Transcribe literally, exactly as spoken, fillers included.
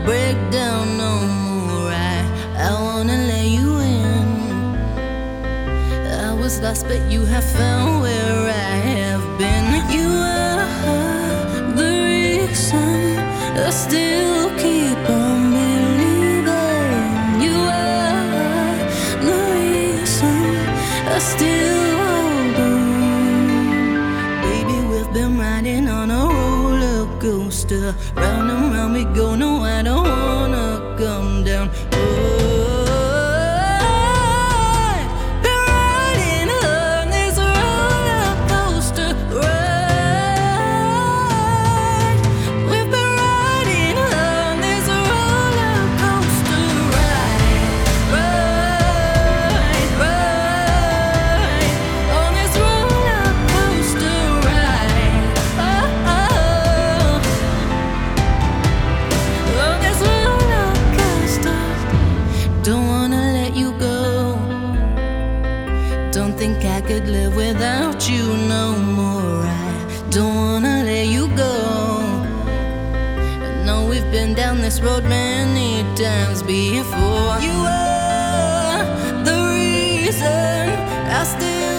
break down no more. I, I wanna let you in. I was lost, but you have found where I have been. You are the reason I still keep on believing. You are the reason I still hold on. Baby, we've been riding on a roller coaster. Round and round we go, no, I don't wanna come down. Oh, don't wanna let you go. Don't think I could live without you no more. I don't wanna let you go. I know we've been down this road many times before. You are the reason I still